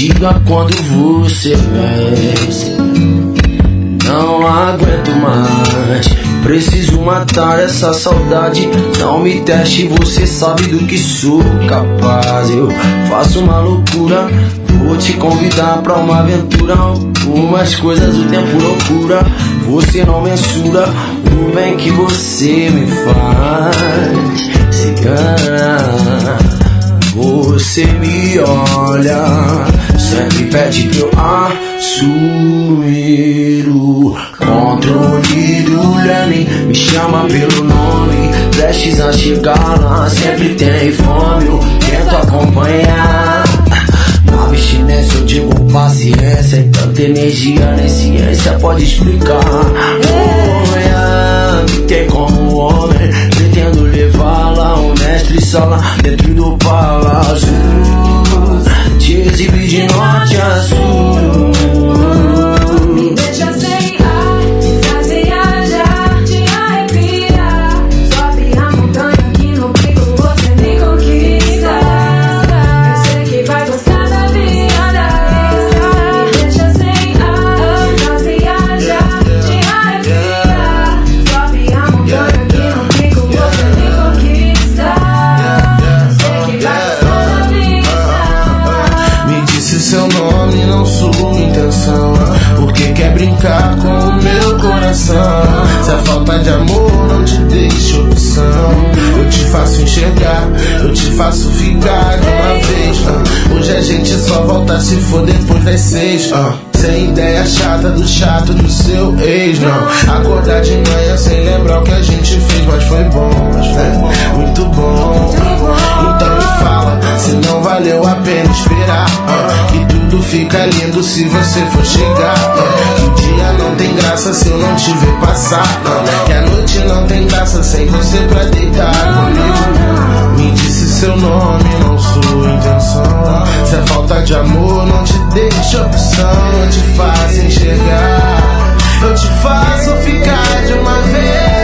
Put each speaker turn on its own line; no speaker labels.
diga quando você vem. Não aguento mais, preciso matar essa saudade. Não me teste, você sabe do que sou capaz. Eu faço uma loucura, vou te convidar pra uma aventura. Algumas coisas o tempo loucura, você não mensura o bem que você me faz. Cigana, você me olha, sempre pede pra eu assumir o controle do leme. Me chama pelo nome, prestes a chegar lá. Sempre tem fome, eu tento acompanhar. Na abstinência eu digo paciência, e tanta energia nem ciência pode explicar. Fiquei como homem, pretendo levá-la ao mestre sala dentro do palácio, te exibir de norte a sul.
Me deixa sem ar, me faz viajar, te arrepiar. Sobe a montanha que no pico você me conquista. Eu sei que vai gostar da vida extra. Me deixa sem ar, me faz viajar, te arrepiar. Sobe a montanha que no pico você me conquista. Eu sei que vai gostar da vida.
Me disse seu nome, não sua intenção, porque quer brincar com o meu coração. Se a falta de amor não te deixa opção, eu te faço enxergar, eu te faço ficar de uma vez. Hoje a gente só volta se for depois das 6. Sem ideia chata do chato do seu ex, não. Acordar de manhã sem lembrar o que a gente fez, mas foi bom, muito bom. Então me fala se não valeu a pena esperar, que tudo fica lindo se você for chegar. Que o dia não tem graça se eu não te ver passar, que a noite não tem graça sem você pra deitar comigo. Me disse seu nome, não sua intenção. Se a falta de amor não te deixa opção, eu te faço enxergar, eu te faço ficar de uma vez.